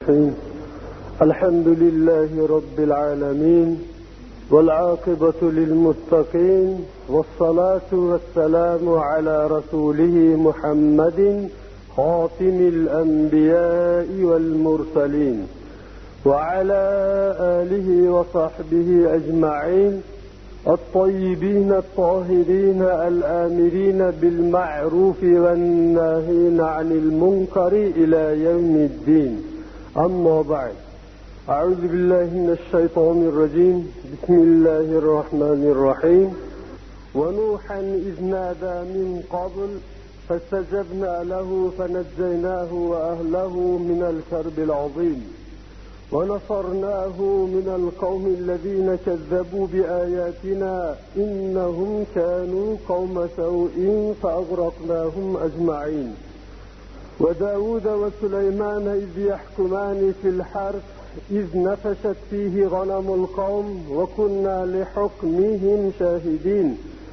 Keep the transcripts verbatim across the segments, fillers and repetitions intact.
الحمد لله رب العالمين والعاقبة للمتقين والصلاة والسلام على رسوله محمد خاتم الأنبياء والمرسلين وعلى آله وصحبه أجمعين الطيبين الطاهرين الآمرين بالمعروف والناهين عن المنكر إلى يوم الدين. أما بعد، أعوذ بالله من الشيطان الرجيم. بسم الله الرحمن الرحيم. ونوحا إذ نادى من قبل فاستجبنا له فنجيناه وأهله من الكرب العظيم ونصرناه من القوم الذين كذبوا بآياتنا إنهم كانوا قوم سوء فأغرقناهم أجمعين. وداود وسليمان إذ يحكمان في الحرث إذ نفشت فيه غنم القوم وكنا لحكمهم شاهدين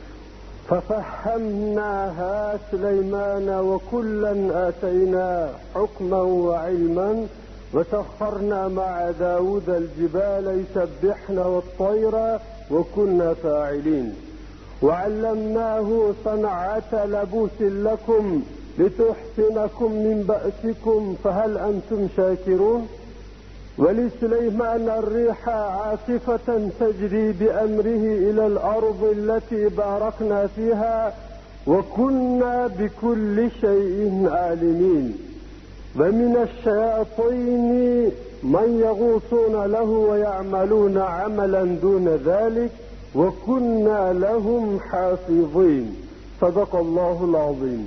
ففهمناها سليمان وكلا آتينا حكما وعلما وسخرنا مع داود الجبال يسبحن والطير وكنا فاعلين وعلمناه صنعة لبوس لكم لتحسنكم من بأسكم فهل أنتم شاكرون. ولسليمان الريح عاصفة تجري بأمره إلى الأرض التي باركنا فيها وكنا بكل شيء عالمين. ومن الشياطين من يغوصون له ويعملون عملا دون ذلك وكنا لهم حافظين. صدق الله العظيم.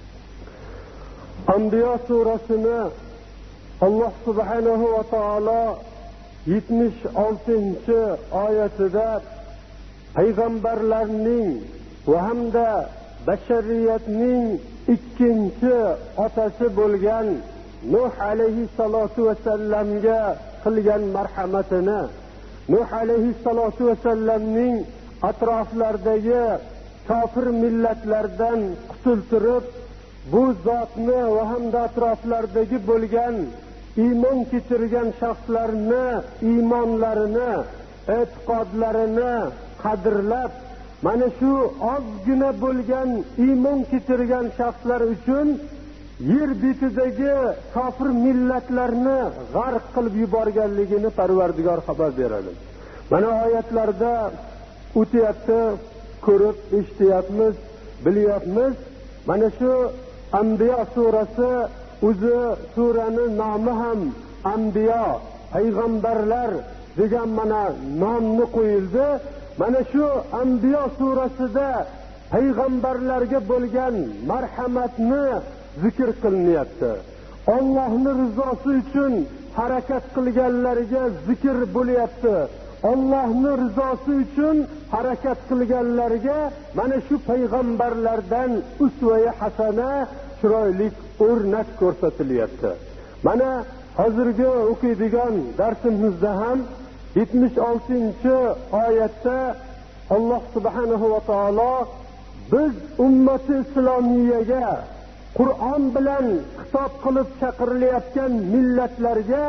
Anbiya surasini Allah subhanahu va taolo yetmish oltinchi oyatida payg'ambarlarning va hamda bashariyatning ikkinchi otasi bo'lgan Nuh alayhi salatu va sallamga qilgan marhamatini, Nuh alayhi salatu va sallamning atroflardagi kofir millatlardan qutultirib bu zotni va hamda atroflardagi bo'lgan iymon keltirgan shaxslarni iymonlarini, e'tiqodlarini qadrlab, mana shu ozgina bo'lgan iymon keltirgan shaxslar uchun yer betidagi kofir millatlarni g'arq qilib yuborganligini Parvardigor xabar beradi. Mana oyatlarda o'tyapti, ko'rib eshityapmiz, bilyapmiz. Mana shu Anbiya surasi, o'zi suraning nomi ham Anbiya, payg'ambarlar degan mana nomni qo'yildi. Mana shu Anbiya surasida payg'ambarlarga bo'lgan marhamatni zikr qilinyapti. Allohning rizosi uchun harakat qilganlarga zikr bo'lyapti. Allohning rizosi uchun harakat qilganlarga mana shu payg'ambarlardan usva-i hasana, chiroyli o'rnak ko'rsatilyapti. Mana hozirgi o'qiydigan darsimizda ham yetmish oltinchi oyatda Alloh subhanahu va taolo biz ummati islomiyaga Qur'on bilan xitob qilib chaqirilayotgan millatlarga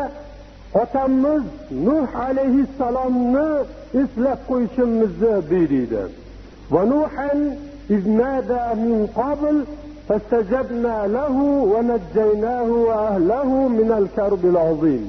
otamiz Nuh alayhi salomni eslab qo'yishimizni buyurdi. Va Nuhan iz nada min qabl fastajabna lahu va najjaynahu va ahlihi min al-karbil azim.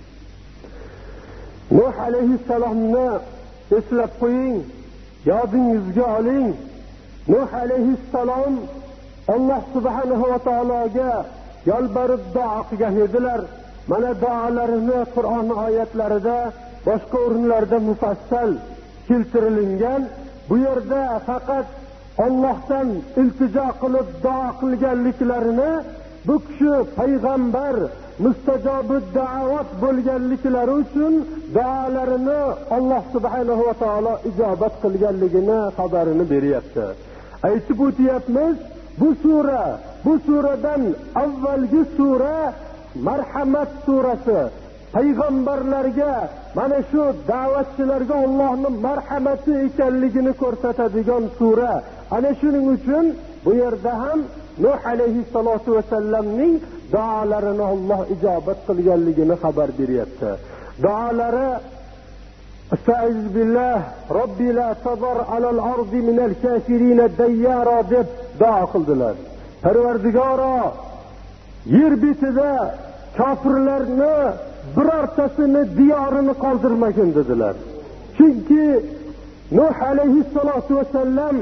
Nuh alayhi salomni eslab qo'ying, yodingizga oling. Nuh alayhi salom Alloh subhanahu va taologa yolborib duo qilgan edilar. Mana duolarini Qur'on oyatlarida, boshqa o'rinlarda mufassal keltirilgan. Bu yerda faqat Allohdan iltijo qilib duo qilganliklarini, bu kishi payg'ambar, mustajobud da'vat bo'lganliklari uchun duolarini Alloh subhanahu va taolo ijobat qilganligini xabarini beryapti. Aytib o'tyapmiz, bu sura, bu suradan avvalgi sura marhamat surasi, payg'ambarlarga, mana shu da'vatchilarga Allohning marhamati ekanligini ko'rsatadigan sura. Ana shuning uchun bu yerda ham Nuh alayhissalatu vasallamning duolarini Alloh ijobat qilganligini xabar beryapti. Duolari Estaiz billah Robbi la tazar alal ardi minal kafirin dayyara deb duo qildilar. Parvardigoro, yer betida kofirlarni birortasini diyorini qoldirmagin dedilar. Chunki Nuh alayhissalatu vasallam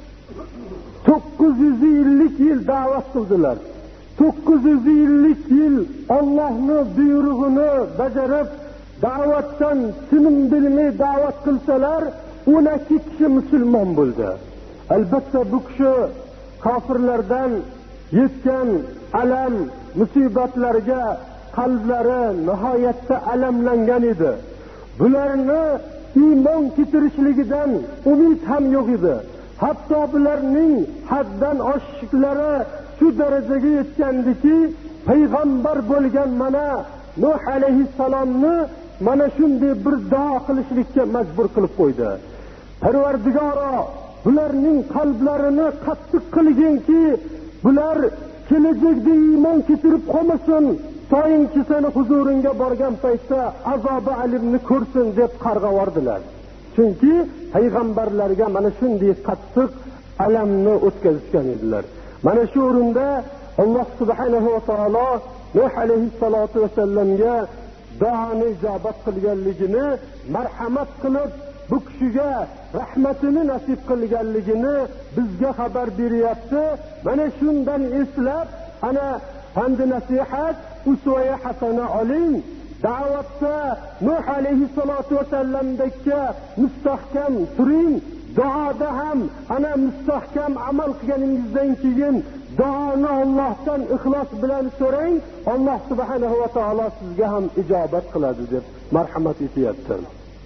to'qqiz yuz ellik yil da'vat qildilar. to'qqiz yuz ellik yil Allohning buyrug'ini bajarib, da'vatdan tinim bilmay da'vat qilsalar, o'n ikki kishi musulmon bo'ldi. Albatta bu kishi kofirlardan yetgan alam, musibatlarga qalblari nihoyatda alamlangan edi. Bularni iymon keltirishligidan umid ham yo'q edi. Hatto bularning haddan oshishlari shu darajaga yetgandiki, payg'ambar bo'lgan mana Nuh alayhissalomni mana shunday bir duo qilishlikka majbur qilib qo'ydi. Parvardigoro, bularning qalblarini qattiq qilginki, bular kelajakda iymon keltirib qolmasin, to'yinchi seni huzuringa borgan paytda azobi alimni ko'rsin deb qarg'avordilar. Chunki payg'ambarlarga mana shunday qattiq alamni o'tkazishgan edilar. Mana shu o'rinda Alloh subhanahu va taolo Nuh alayhissalatu vasallamga duoni ijobat qilganligini, marhamat qilib bu kishiga rahmatini nasib qilganligini bizga xabar beryapti. Mana shundan eslab, ana pand nasihat, usva hasana oling. Da'vatda Nuh alayhissalatu vasallamdagi mustahkam turing. Duoda ham ana mustahkam amal qilganingizdan keyin duoni Allohdan ixlos bilan so'rang, Alloh subhanahu va taolo sizga ham ijobat qiladi deb marhamat etyapti.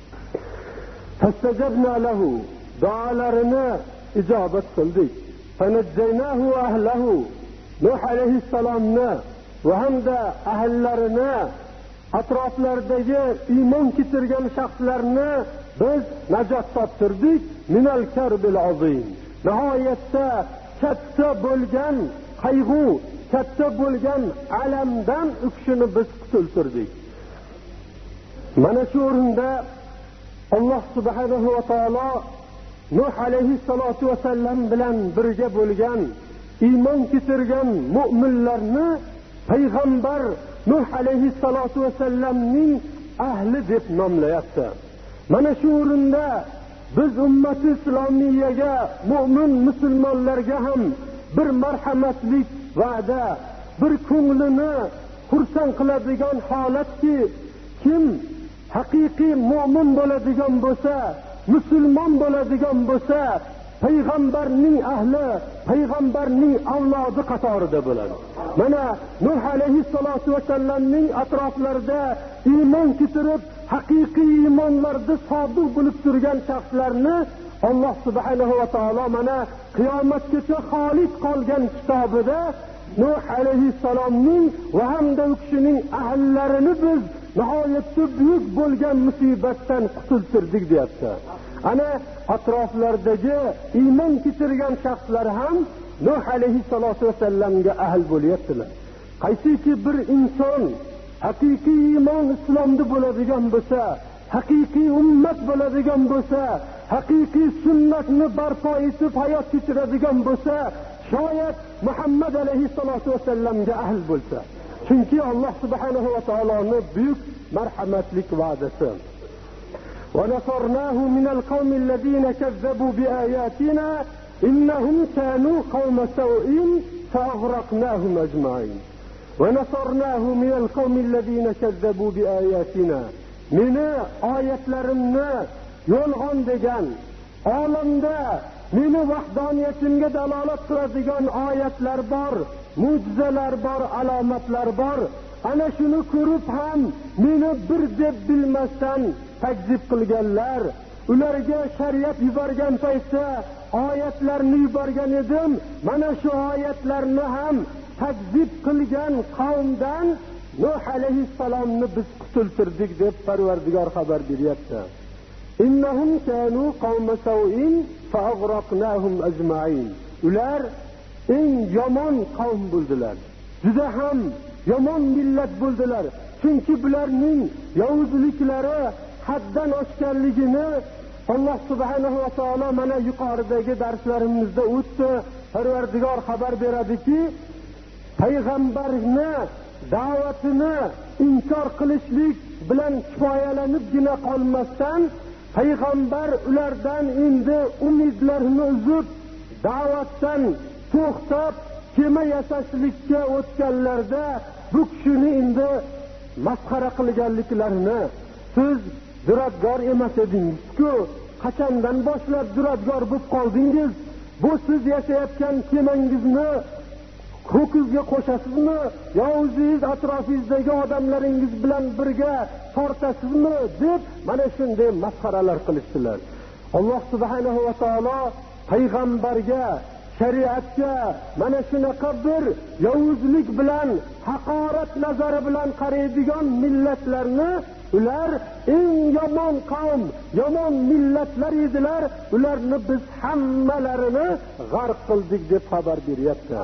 Fastajabna lahu, duolarini ijobat qildik. Fanajjaynahu va ahlihi, Nuh alayhissalomni va hamda ahllarini, atroflardagi iymon keltirgan shaxslarni biz najot toptirdik. Minal karbil azim, nihoyatda katta bo'lgan qayg'u, katta bo'lgan alamdan u kishini biz qutultirdik. Mana shu o'rinda Alloh subhanahu va taolo Nuh alayhissalatu vasallam bilan birga bo'lgan, iymon keltirgan mu'minlarni payg'ambar Nuh alayhissalatu vasallamning ahli deb nomlayapti. Mana shu o'rinda biz ummati islomiyaga, mu'min musulmonlarga ham bir marhamatlik va'da, bir ko'nglini xursand qiladigan holatki, kim haqiqiy mu'min bo'ladigan bo'lsa, musulmon bo'ladigan bo'lsa, payg'ambarning ahli, payg'ambarning avlodi qatorida bo'ladi. Mana Nuh alayhissalatu vasallamning atroflarida iymon keltirib, haqiqiy iymonlarda sodiq bo'lib turgan shaxslarni Alloh subhanahu va taolo mana qiyomatgacha xolid qolgan kitobida Nuh alayhissalomning va hamda u kishining ahllarini biz nihoyatda buyuk bo'lgan musibatdan qutultirdik deyapti. Ana atroflardagi iymon keltirgan shaxslar ham Nuh alayhissalatu vasallamga ahl bo'lyaptilar. Qaysiki bir inson haqiqiy iymon islomda bo'ladigan bo'lsa, haqiqiy ummat bo'ladigan bo'lsa, haqiqiy sunnatni barpo etib hayot kechiradigan bo'lsa, shoyat Muhammad alayhissalatu vasallamga ahl bo'lsa. Chunki Alloh subhanahu va taoloning buyuk marhamatlik va'dasi. Wa nasarnahu minal qawmil ladina kazzabu biayatina innahum kanu qawma saw'in fa'aghraqnahum ajma'in. وَنَصَرْنَاهُ مِنَ الْقَوْمِ الَّذِينَ كَذَّبُوا بِآيَاتِنَا. Meni oyatlarimni yolg'on degan, olamda meni vahdoniyatimga dalolat qiladigan oyatlar bor, mo'jizalar bor, alomatlar bor. Ana shuni ko'rib ham meni bir deb bilmasdan takzib qilganlar. Ularga shariat yuborgan paytda oyatlarni yuborgan edim. Mana shu oyatlarni ham takzib qilgan qavmdan Nuh alayhissalomni biz qutultirdik deb Parvardigor xabar beryapti. Innahum kanu qawma saw'in fa'aghraqnahum ajma'in. Ular eng yomon qavm bo'ldilar. Juda ham yomon millat bo'ldilar. Chunki bularning yovuzliklari haddan oshganligini Alloh subhanahu va taolo mana yuqoridagi darslarimizda o'tdi. Parvardigor xabar beradiki, payg'ambarni da'vatini inkor qilishlik bilan kifoyalanibgina qolmasdan, payg'ambar ulardan endi umidlarini uzib, da'vatdan to'xtab, kema yasashlikka o'tganlarda bu kishini endi masxara qilganliklarini, siz duradgor emas edingiz-ku, qachondan boshlab duradgor bo'lib qoldingiz? Bu siz yashayotgan kemangizni ho'kizga qo'shasizmi? Yo o'zingiz atrofingizdagi odamlaringiz bilan birga tortasizmi? deb mana shunday masxaralar qilishdilar. Alloh subhanahu va taolo payg'ambarga, shariatga mana shunaqa bir yovuzlik bilan, haqorat nazari bilan qaraydigan millatlarni, ular eng yomon qavm, yomon millatlar edilar. Ularni biz hammalarini g'arq qildik deb xabar beryapti.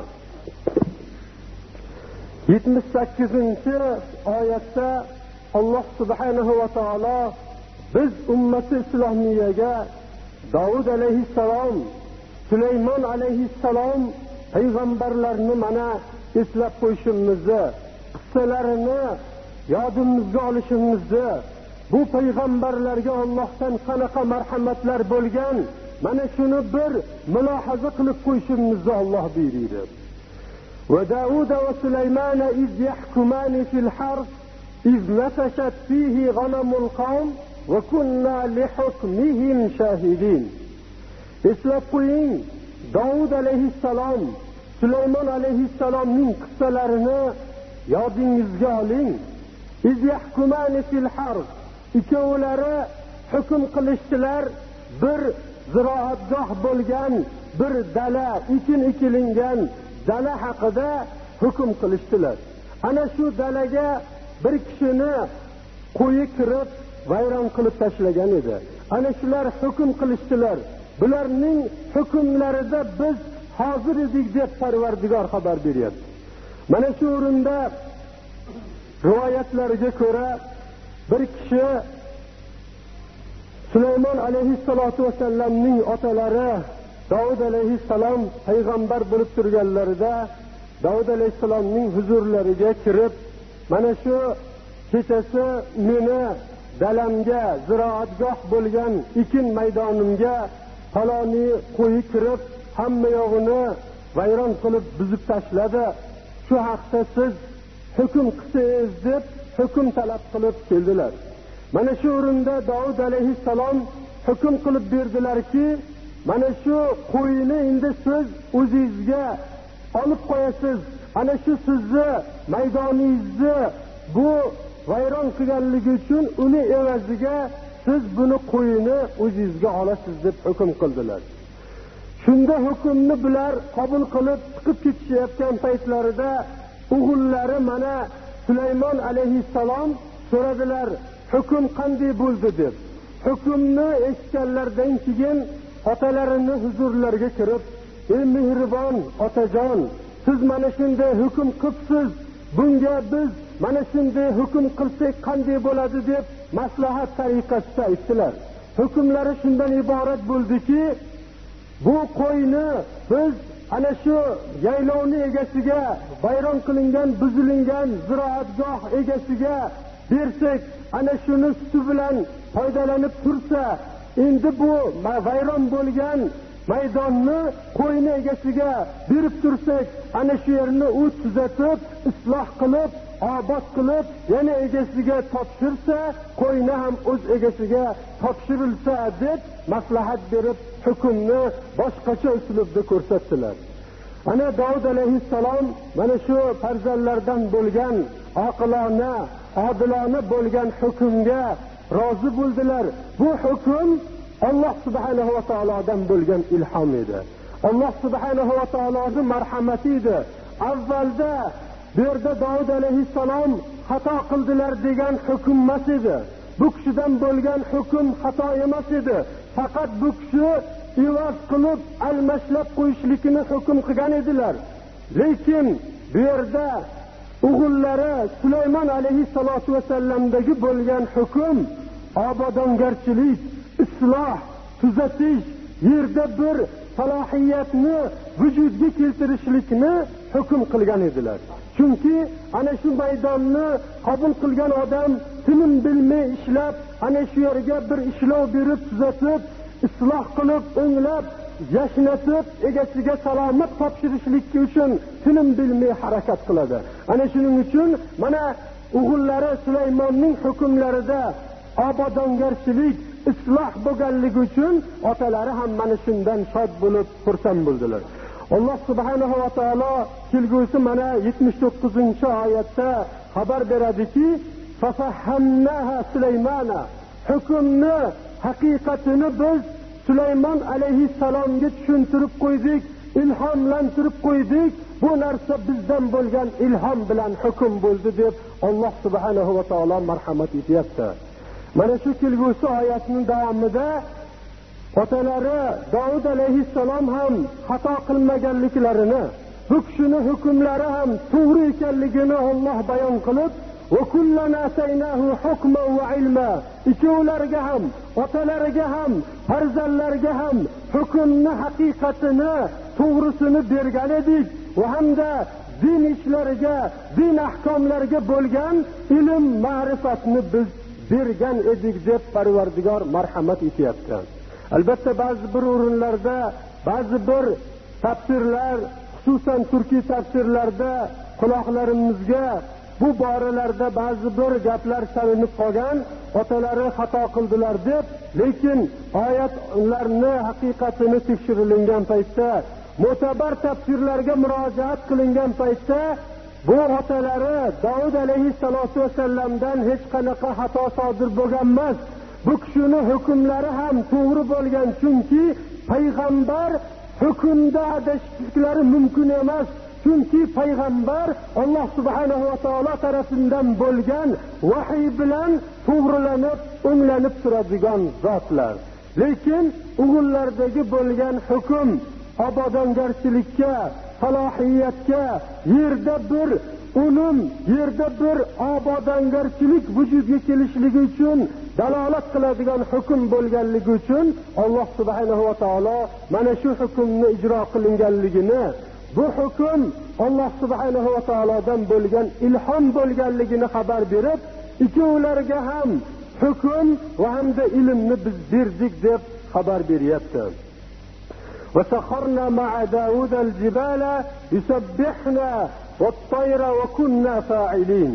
yetmish sakkizinchi oyatda Alloh subhanahu va taolo biz ummati islomiyaga Davud alayhissalom, Sulaymon alayhissalom payg'ambarlarni mana eslab qo'yishimizni, qissalarini yodimizga olishimizni, bu payg'ambarlarga Allohdan qanaqa marhamatlar bo'lgan, mana shuni bir mulohaza qilib qo'yishimizni Alloh buyurdi. Va Davud va Sulaymon iz yahkumani fil harf iz nafashat fihi ghanamul qawm va kunna li hukmihim shahidin. Eslab qo'ying, Davud alayhissalom, Sulaymon alayhissalomning qissalarini yodingizga oling. iz yahkumani fil harf, ikkovlari hukm qilishdilar, bir ziroatgoh bo'lgan, bir dala, ekin ekilingan dala haqida hukm qilishdilar. Ana shu dalaga bir kishini qo'yi kirib vayron qilib tashlagan edi. Ana shular hukm qilishdilar. Bularning hukmlarida biz hozir edik deb Parvardigor xabar beryapti. Mana shu o'rinda rivoyatlarga ko'ra bir kishi Sulaymon alayhissalatu vasallamning otalari Davud alayhissalom payg'ambar bo'lib turganlarida Davud alayhissalomning huzurlariga kirib, mana shu kechasi meni dalamga, ziroatgoh bo'lgan ekin maydonimga faloni qo'yi kirib, hamma yog'ini vayron qilib buzib tashladi. Shu haqda siz hukm qilsangiz deb hukm talab qilib keldilar. Mana shu o'rinda Davud alayhissalom hukm qilib berdilarki, mana shu qo'yini endi siz o'zingizga olib qo'yasiz. Ana shu sizni maydoningizni bu vayron qilganligi uchun uni evaziga siz buni qo'yini o'zingizga olasiz deb hukm qildilar. Shunda hukmni bular qabul qilib chiqib ketishayotgan paytlarida o'g'illari mana Sulaymon alayhissalom so'radilar, hukm qanday bo'ldi deb. Hukmni eshitganlardan keyin otalarini huzurlariga kirib, ey mehribon otajon, siz mana shunday hukm qilibsiz, bunga biz mana shunday hukm qilsak qanday bo'ladi deb maslahat tariqasida aytdilar. Hukmlari shundan iborat bo'ldiki, bu qo'yni biz ana shu yaylovni egasiga, vayron qilingan, buzilingan ziroatgoh egasiga bersak, ana shuni suti bilan foydalanib tursa, endi bu vayron bo'lgan maydonni qo'yni egasiga berib tursak, ana shu yerni u tuzatib, isloh qilib, obod qilib, yana egasiga topshirsa, qo'yni ham o'z egasiga topshirilsa deb maslahat berib, hukmni boshqacha uslubda ko'rsatdilar. Ana Davud alayhissalom mana shu farzandlardan bo'lgan oqilona, odilona bo'lgan hukmga rozi bo'ldilar. Bu hukm Alloh subhanahu va taolodan bo'lgan ilhom edi. Alloh subhanahu va taoloning marhamati edi. Avvalda bu yerda Davud alayhissalom xato qildilar degan hukm emas edi. Bu kishidan bo'lgan hukm xato emas edi. Faqat bu kishi ivaz qilib almashlab qo'yishlikni hukm qilgan edilar. Lekin bu yerda o'g'illari Sulaymon alayhissalatu vasallamdagi bo'lgan hukm obodongarchilik, isloh, tuzatish, yerda bir salohiyatni vujudga keltirishlikni hukm qilgan edilar. Chunki ana shu maydonni qabul qilgan odam tinim bilmay ishlab, ana shu yerga bir ishlov berib, tuzatib, isloh qilib, o'nglab, yashnatib, egasiga salomat topshirishlik uchun tinim bilmay harakat qiladi. Ana shuning uchun mana o'g'illari Sulaymonning hukmlarida obodongarchilik, isloh bo'lganligi uchun otalari ham mana shundan shod bo'lib, xursand bo'ldilar. Alloh subhanahu va taolo kelgusi mana yetmish to'qqizinchi oyatda xabar beradiki, "Fafahamnaha Sulaymana", hukmni, haqiqatini biz Sulaymon alayhissalomga tushuntirib qo'ydik, ilhomlantirib qo'ydik. Bu narsa bizdan bo'lgan ilhom bilan hukm bo'ldi deb Alloh subhanahu va taolo marhamat etyapti. Mana shu kelgusi oyatning davomida otalari Davud alayhissalom ham xato qilmaganliklarini, bu kishining hukmlari ham to'g'ri ekanligini Alloh bayon qilib, "Va kullana ataynahu hukman va ilma", ikkovlariga ham, otalariga ham, farzandlariga ham hukmni, haqiqatini, to'g'risini bergan edik va hamda din ishlariga, din ahkomlariga bo'lgan ilm, ma'rifatni biz bergan edik deb Parvardigor marhamat etyapti. Albatta ba'zi bir o'rinlarda, ba'zi bir tafsirlar, xususan turkiy tafsirlarda quloqlarimizga bu boralarda ba'zi bir gaplar chalinib qolgan, otalari xato qildilar deb, lekin oyatlarni haqiqatini tekshirilgan paytda, mo'tabar tafsirlarga murojaat qilingan paytda bu otalari Davud alayhissalatu vasallamdan hech qanaqa xato sodir bo'lgan emas. Bu kishining hukmlari ham to'g'ri bo'lgan, chunki payg'ambar hukmda adashishliklari mumkin emas. Chunki payg'ambar Alloh subhanahu va taolo tarafidan bo'lgan vahiy bilan to'g'rilanib, o'nglanib turadigan zotlar. Lekin o'g'illardagi bo'lgan hukm obodongarchilikka, salohiyatga, yerda bir unum, yerda bir obodongarchilik vujudga kelishligi uchun dalolat qiladigan hukm bo'lganligi uchun Alloh subhanahu va taolo mana shu hukmni ijro qilinganligini, bu hukm Alloh subhanahu va taolodan bo'lgan ilhom bo'lganligini xabar berib, ikkovlariga ham hukm va hamda ilmni biz berdik deb xabar beryapti. وَسَخَّرْنَا مَعَ دَاوُودَ الْجِبَالَ يُسَبِّحْنَ وَالطَّيْرَ وَكُنَّا فَاعِلِينَ.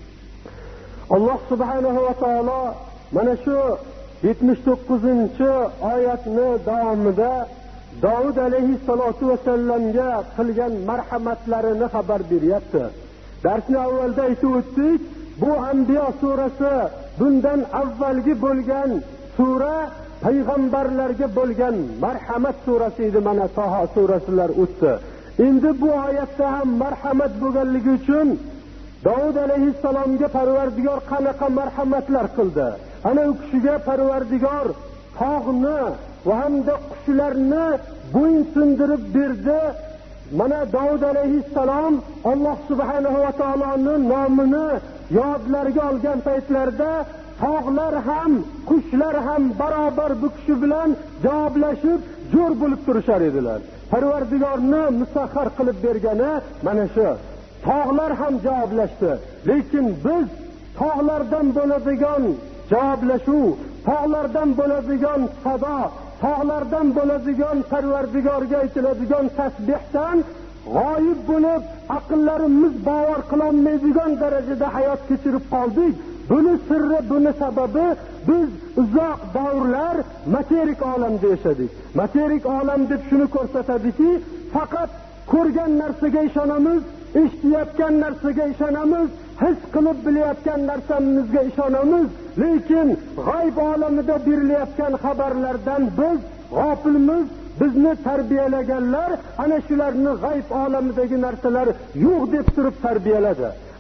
Alloh subhanahu va taolo mana shu yetmish to'qqizinchi oyatni davomida Davud alayhissalatu vasallamga qilgan marhamatlarini xabar beryapti. Darsni avvalda aytib o'tdik, bu Anbiyo surasi bundan avvalgi bo'lgan sura payg'ambarlarga bo'lgan marhamat surasi edi. Mana Taho surasilar o'tdi. Endi bu oyatda ham marhamat bo'lganligi uchun Davud alayhissalomga Parvardigor qanaqa marhamatlar qildi? Ana u kishiga Parvardigor tog'ni va hamda qushlarni bo'yin sindirib berdi. Mana Davud alayhissalom Alloh subhanahu va taoloning nomini yodlariga olgan paytlarda tog'lar ham, qushlar ham barobar bu kishi bilan javoblashib, jo'r bo'lib turishar edilar. Parvardigorni musahhar qilib bergani mana shu. Tog'lar ham javoblashdi. Lekin biz tog'lardan bo'ladigan javoblashuv, tog'lardan bo'ladigan sado, tog'lardan bo'ladigan Parvardigorga aytiladigan tasbihdan g'oyib bo'lib, aqllarimiz bavar qilolmaydigan darajada hayot kechirib qoldik. Buni sirri, buni sababi biz uzoq davrlar materik olamda yashadik. Materik olam deb shuni ko'rsatadiki, faqat ko'rgan narsaga ishonamiz, eshitayotgan narsaga ishonamiz, his qilib bilayotgan narsamizga ishonamiz, lekin g'ayb olamida berilayotgan xabarlardan biz g'ofilmiz. Bizni tarbiyalaganlar ana shularni g'ayb olamidagi narsalar yo'q deb turib tarbiyaladi.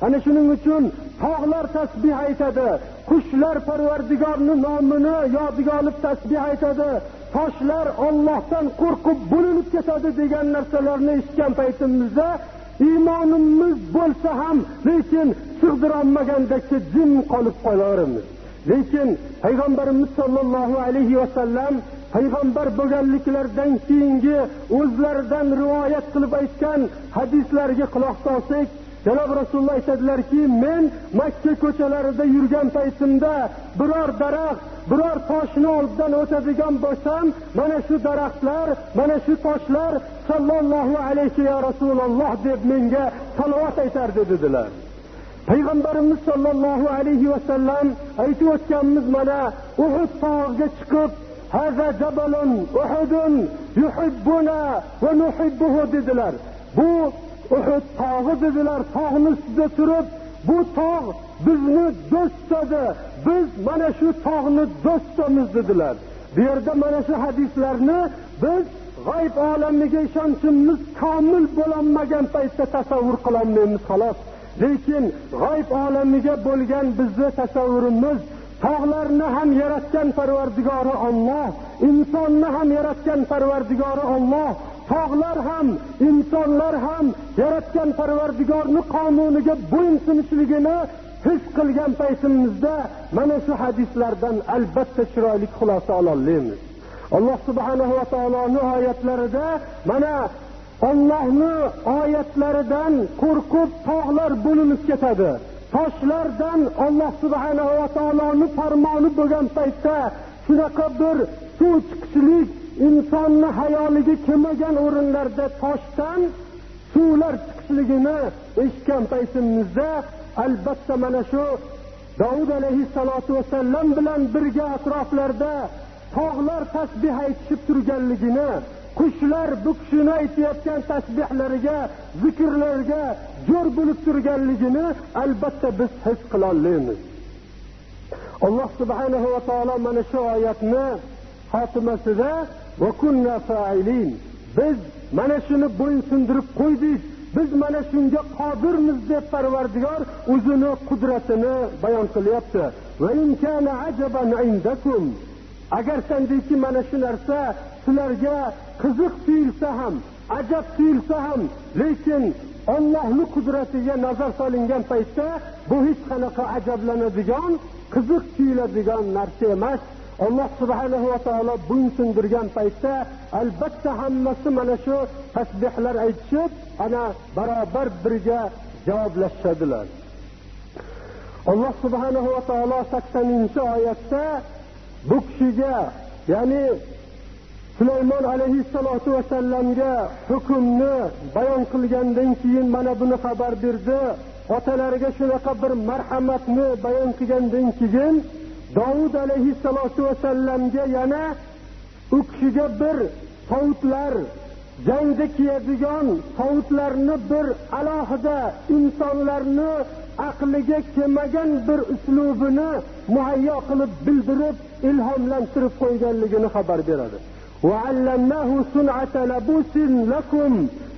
Ana shuning uchun tog'lar tasbih aytadi, qushlar Parvardigorning nomini yodiga olib tasbih aytadi, toshlar Allohdan qo'rqib bo'linib ketadi degan narsalarni eshitgan paytimizda iymonimiz bo'lsa ham lekin sig'dirolmagandek jim qolib qolarmiz. Lekin payg'ambarimiz sollallohu alayhi va sallam payg'ambar bo'lganliklaridan keyingi o'zlaridan rivoyat qilib aytgan hadislarga quloq solsak, Janob Rasululloh aytadilarki, men Makka ko'chalarida yurgan paytimda biror daraxt, biror toshni oldidan o'tadigan bo'lsam, mana shu daraxtlar, mana shu toshlar sallallohu alayhi va Rasululloh deb menga salovat aytardi dedilar. Payg'ambarimiz sollallohu alayhi va sallam aytib o'tganmiz, mana Uhud tog'iga chiqib, "Haza jabalun Uhudun yuhibbuna va nuhibbuhu" dedilar. Bu Uhud tog'i dedilar, tog'ning ustida turib, bu tog' bizni do'stadi, biz mana shu tog'ni do'stimiz dedilar. Bu yerda mana shu hadislarni biz g'ayb olamiga ishonchimiz komil bo'lmagan paytda tasavvur qilolmaymiz xolos. Lekin g'ayb olamiga bo'lgan bizning tasavvurimiz tog'larni ham yaratgan Parvardigori Alloh, insonni ham yaratgan Parvardigori Alloh, tog'lar ham, insonlar ham yaratgan Parvardigorning qonuniga bo'ysunishligini his qilgan paytimizda mana shu hadislardan albatta chiroyli xulosa ola olamiz. Alloh subhanahu va taoloning oyatlarida mana Allohning oyatlaridan qo'rqib tog'lar bo'linib ketadi. Toshlardan Alloh subhanahu va taoloning farmoni bo'lgan paytda shunaqa bir suv chiqishlik insonni hayoliga kelmagan o'rinlarda toshdan suvlar chiqishligini eshitgan paytimizda albatta mana shu Davud alayhissalatu vasallam bilan birga atroflarda tog'lar tasbih aytishib turganligini, qushlar bu kishini aytayotgan tasbihlariga, zikrlarga jo'r bo'lib turganligini albatta biz his qila olamiz. Alloh subhanahu va taolo mana shu oyatni xotimasida va kunna fa'ilin, biz mana shuni bo'ysundirib qo'ydik, biz mana shunga qodirmiz deb Parvardigor o'zini qudratini bayon qilyapti. Va in kana ajaban indakum, agar sendiki mana shu narsa sizlarga qiziq tuyulsa ham, ajab tuyulsa ham, lekin Allohning qudratiga nazar solingan paytda bu hech qanaqa ajablanadigan, qiziq tuyuladigan narsa emas. Alloh subhanahu va taolo bo'ysundirgan paytda albatta hammasi mana shu tasbihlar aytishib, ana barobar birga javoblashadilar. Alloh subhanahu va taolo saksoninchi oyatda bu kishiga, ya'ni Sulaymon alayhissalatu vasallamga hukmni bayon qilgandan keyin mana buni xabar berdi. Otalariga shunaqa bir marhamatni bayon qilgandan keyin Davud alayhissalatu vasallamga yana u kishiga bir savutlar, jangda kiyadigan savutlarni bir alohida insonlarni aqliga kelmagan bir uslubini muhayyo qilib bildirib, ilhomlantirib qo'yganligini xabar beradi. Va allamnahu sun'ata labusin lakum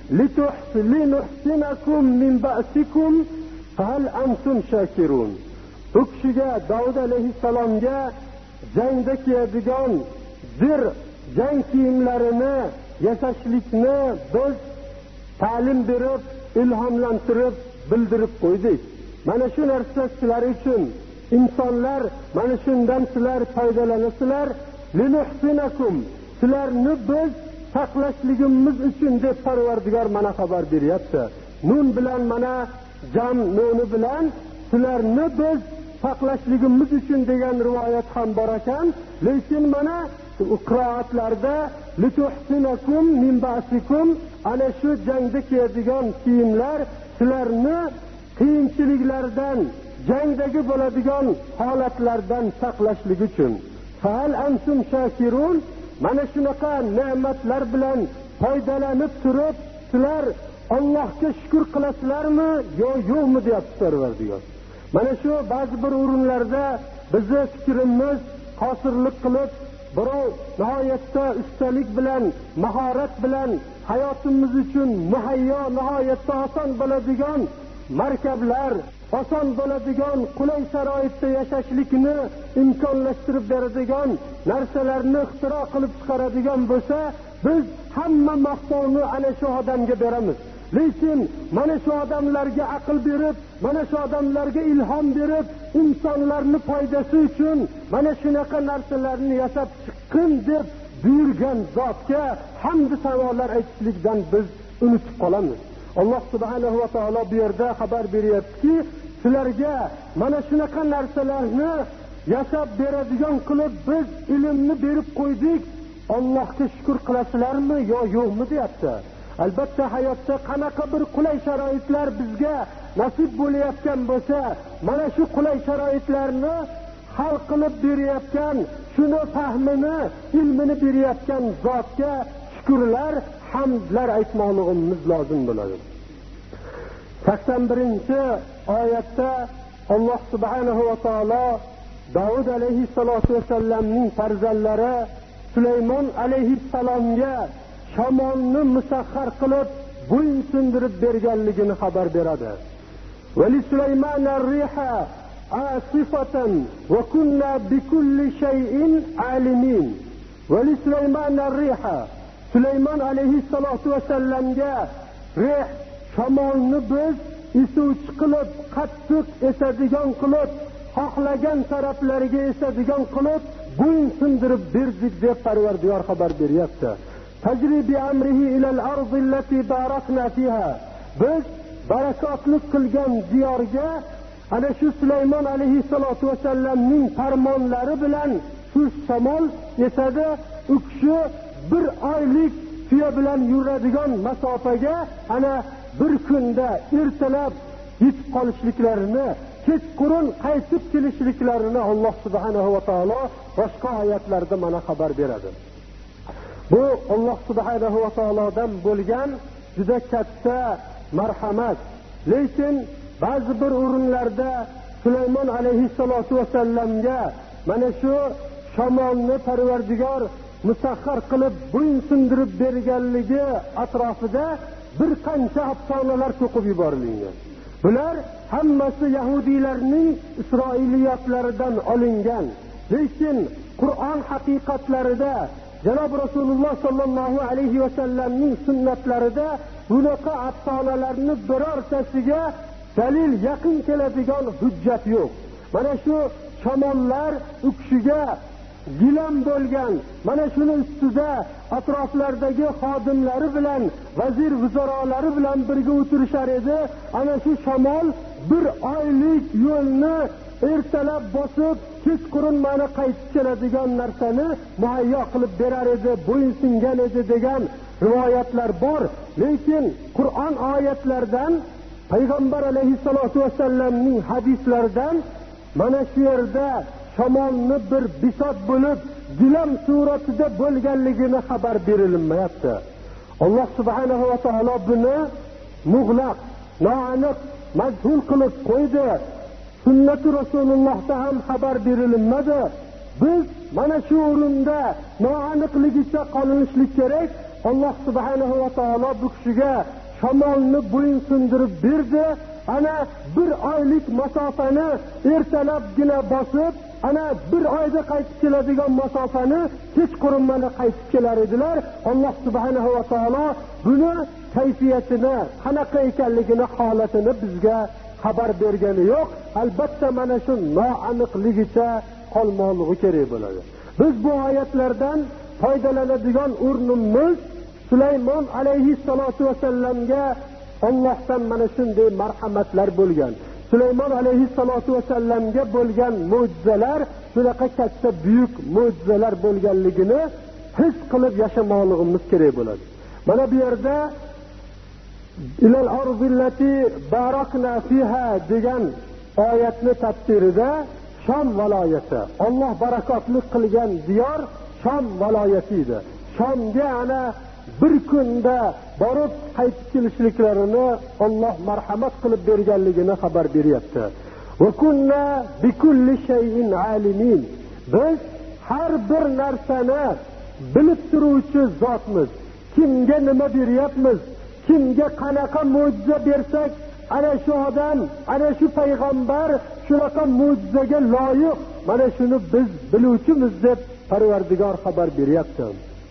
lituhsinakum min ba'sikum hal antum shakirun. U kishiga, Davud alayhissalomga jangda kiyadigan bir jang kiyimlarini yasashlikni biz ta'lim berib, ilhomlantirib bildirib qo'ydik. Mana shu narsa sizlar uchun, insonlar mana shundan sizlar foydalanasizlar. Linuhsinakum, sizlarni biz saqlashligimiz uchun deb Parvardigor mana xabar beryapti. Nun bilan mana jam nuni bilan sizlarni biz saqlashligimiz uchun degan rivoyat ham bor ekan. Lekin mana qiroatlarda lituhsinakum min ba'sikum, ana shu jangda kiyadigan kiyimlar sizlarni qiyinchiliklardan, jangdagi bo'ladigan holatlardan saqlashlik uchun. Fal antum shakirun, mana shunaqa ne'matlar bilan foydalanib turib sizlar Allohga shukr qilasizlarmi yo yo'qmi deyapti Parvardigor. Mana shu ba'zi bir o'rinlarda bizni fikrimiz qosirlik qilib, birov nihoyatda ustalik bilan, mahorat bilan hayotimiz uchun muhayyo, nihoyatda oson bo'ladigan markablar, oson bo'ladigan, qulay sharoitda yashashlikni imkonlashtirib beradigan narsalarni ixtiro qilib chiqaradigan bo'lsa, biz hamma maqtovni ana shu odamga beramiz. Lekin mana shu odamlarga aql berib, mana shu odamlarga ilhom berib, insonlarning foydasi uchun mana shunaqa narsalarni yasab chiqqin deb buyurgan zotga hamd sanolar aytishlikdan biz unutib qolamiz. Alloh subhanahu va taolo bu yerda xabar beryaptiki, sizlarga mana shunaqa narsalarni yasab beradigan qilib biz ilmni berib qo'ydik. Allohga shukr qilasizlarmi yo yo'qmi deyapti. Albatta hayotda qanaqa bir qulay sharoitlar bizga nasib bo'layotgan bo'lsa, mana shu qulay sharoitlarni hal qilib berayotgan, shuni fahmini, ilmini berayotgan zotga shukrlar, hamdlar aytmoqligimiz lozim bo'ladi. sakson birinchi oyatda Alloh subhanahu va taolo Davud alayhissalatu vasallamning farzandlari Sulaymon alayhissalomga shamolni musaxxar qilib bo'yin sindirib berganligini xabar beradi. Va li Sulaymana ar-riha asifatan va kunna bi kulli shay'in alimin. Va li Sulaymana ar-riha, Sulaymon alayhissalatu vasallamga rih shamolni biz esuvchi qilib, qattiq esadigan qilib, xohlagan taraflariga esadigan qilib bo'yin sindirib berdik deb Parvardigor xabar beryapti. Tajri bi amrihi ila al-ardi allati barakna fiha. Biz barakotli qilgan diyorga ana shu Sulaymon alayhissalatu vasallamning farmonlari bilan shu shamol esadi. U kishi bir oylik tuya bilan yuradigan masofaga ana bir kunda ertalab yetib qolishliklarini, kechqurun qaytib kelishliklarini Alloh subhanahu va taolo boshqa oyatlarda mana xabar beradi. Bu Alloh subhanahu va taolodan bo'lgan juda katta marhamat. Lekin ba'zi bir o'rinlarda Sulaymon alayhissalatu vasallamga mana shu shamolni Parvardigor musaxxar qilib bo'yin sindirib berganligi atrofida bir qancha afsonalar to'qib yuborilgan. Bular hammasi yahudiylarning isroiliyotlaridan olingan. Lekin Qur'on haqiqatlarida, Janob Rasululloh sallallohu alayhi va sallamning sunnatlarida bunaqa afsonalarni birortasiga dalil yaqin keladigan hujjat yo'q. Mana shu shamollar u kishiga gilam bo'lgan, mana shuni ustida atroflardagi xodimlari bilan, vazir vuzarolari bilan birga o'tirishar edi. Ana shu shamol bir oylik yo'lni ertalab bosib, kechqurun mana qaytib keladigan narsani muayyo qilib berar edi, bo'yin singan edi degan rivoyatlar bor. Lekin Qur'on oyatlaridan, payg'ambar alayhissalatu vasallamning hadislaridan mana shu yerda shamolni bir bisot bo'lib gilam suratida bo'lganligini xabar berilmayapti. Alloh subhanahu va taolo buni muğlaq, noaniq, majhul qilib qo'ydi. Sunnati Rasulullohda ham xabar berilmadi. Biz mana shu o'rinda noaniqligicha qolinishlik kerak. Alloh subhanahu va taolo bu kishiga shamolni bo'yin sindirib berdi. Ana bir oylik masofani ertalabgina bosib, ana bir oyda qaytib keladigan masofani kechqurun mana qaytib kelar edilar. Alloh subhanahu va taolo buni kayfiyatini, qanaqa ekanligini, holatini bizga xabar bergani yo'q. Albatta mana shu noaniqligicha qolmoqligi kerak bo'ladi. Biz bu oyatlardan foydalanadigan o'rnimiz Sulaymon alayhissalatu vasallamga Allohdan mana shunday marhamatlar bo'lgan. Sulaymon alayhissalatu vasallamga bo'lgan mo'jizalar, shunaqa katta buyuk mo'jizalar bo'lganligini his qilib yashamoqligimiz kerak bo'ladi. Mana bu yerda ilal arzillati barakna fiha degan oyatni tafsirida Sham viloyati, Alloh barakotli qilgan diyor Sham viloyati edi. Shamga ana bir kunda borib qaytib kelishliklarini Alloh marhamat qilib berganligini xabar beryapti. Va kunna bi kulli shay'in alimin. Biz har bir narsani bilib turuvchi zotmiz. Kimga nima beryapmiz, kimga qanaqa mo'jiza bersak ana shu odam, ana shu payg'ambar shunaqa mo'jizaga loyiq, mana shuni biz biluvchimiz deb Parvardigor xabar beryapti.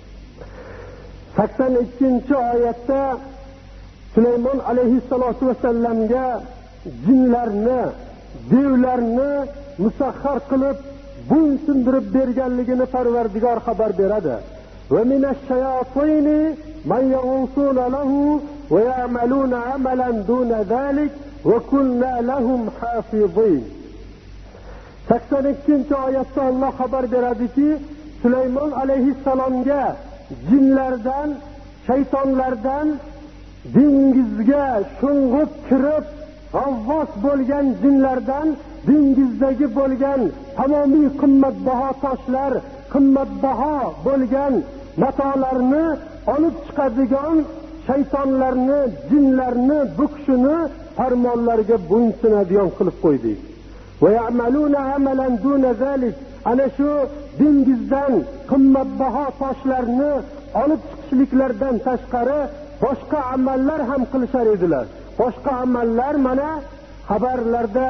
sakson ikkinchi oyatda Sulaymon alayhissalatu vasallamga jinlarni, devlarni musaxxar qilib bo'ysundirib berganligini Parvardigor xabar beradi. Va minash-shayotini man yag'usuna lahu va ya'maluna amalan duna zalik va kunna lahum hafizin. sakson ikkinchi oyatda Alloh xabar beradiki, Sulaymon alayhissalomga jinlardan, shaytonlardan dengizga sho'ng'ib kirib, g'avvos bo'lgan jinlardan dengizdagi bo'lgan tamomiy qimmatbaho toshlar, qimmatbaho bo'lgan matolarni olib chiqadigan shaytonlarni, jinlarni bu kishini farmonlariga bo'ysunadigan qilib qo'ydik. Va ya'maluna amalan duna zalik. Ana shu dengizdan qimmatbaho toshlarni olib chiqishliklardan tashqari boshqa amallar ham qilishar edilar. Boshqa amallar mana xabarlarda,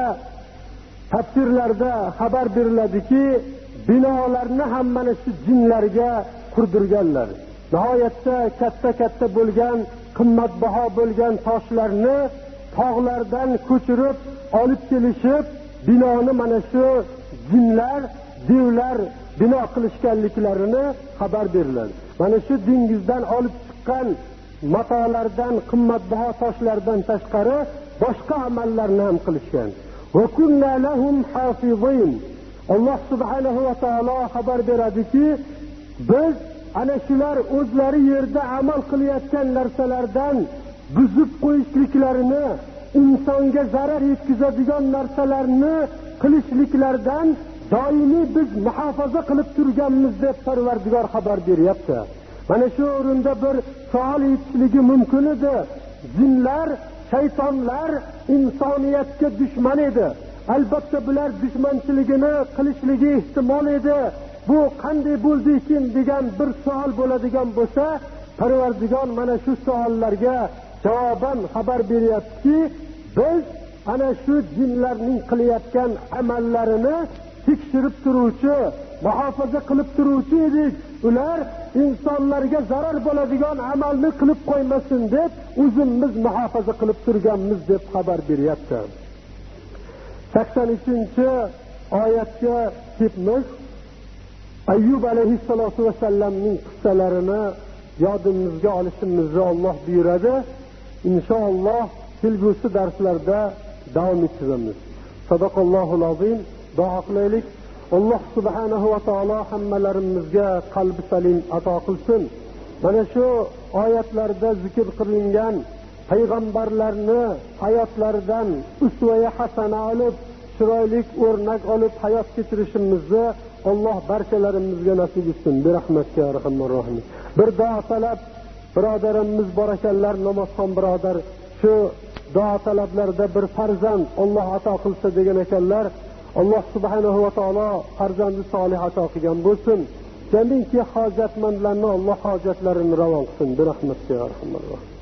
tafsirlarda xabar beriladiki, binolarni ham mana shu jinlarga qurdirganlar. Nihoyatda katta-katta bo'lgan, qimmatbaho bo'lgan toshlarni tog'lardan ko'chirib olib kelishib, binoni mana shu jinlar, devlar bino qilishganliklarini xabar beriladi. Mana shu dengizdan olib chiqqan matolardan, qimmatbaho toshlardan tashqari boshqa amallarni ham qilishgan. Va kunna lahum hafizin. Alloh subhanahu va taolo xabar beradiki, biz ana shular o'zlari yerda amal qilayotgan narsalardan buzib qo'yishliklarini, insonga zarar yetkazadigan narsalarni qilishliklardan doimiy biz muhofaza qilib turganmiz deb Parvardigor xabar beryapti. Mana shu o'rinda bir savol yetishligi mumkin edi. Jinlar, shaytonlar insoniyatga dushman edi. Albatta bular dushmanchiligini qilishligi ehtimol edi. Bu qanday bo'ldi ekan degan bir savol bo'ladigan bo'lsa, Parvardigor mana shu savollarga javoban xabar beryaptiki, biz ana shu jinlarning qilayotgan amallarini tekshirib turuvchi, muhofaza qilib turuvchi edik. Ular insonlarga zarar bo'ladigan amalni qilib qo'ymasin deb o'zimiz muhofaza qilib turganmiz deb xabar beryapti. sakson uchinchi oyatga kelamiz. Ayyub alayhissalatu vasallamning qissalarini yodimizga olishimizni Alloh buyuradi. Inshaalloh kelgusi darslarda davom ettiramiz. Sadaqallohul azim. Duo qilaylik. Alloh subhanahu va taolo hammalarimizga qalbi salim ato qilsin. Mana shu oyatlarda zikr qilingan payg'ambarlarni hayotlaridan usva-i hasana olib, chiroyli o'rnak olib hayot kechirishimizni Alloh barchalarimizga nasib etsin. Bi rahmatika ya arhamar rohim. Bir duo talab birodarimiz bor ekanlar, namozxon birodar, shu duo talablarda bir farzand Alloh ato qilsa degan ekanlar. Alloh subhanahu va taolo farzandi solih ato qilgan bo'lsin. Jamiki hojatmandlarni Alloh hojatlarini ravon qilsin. Bi rahmatika ya arhamar rohim.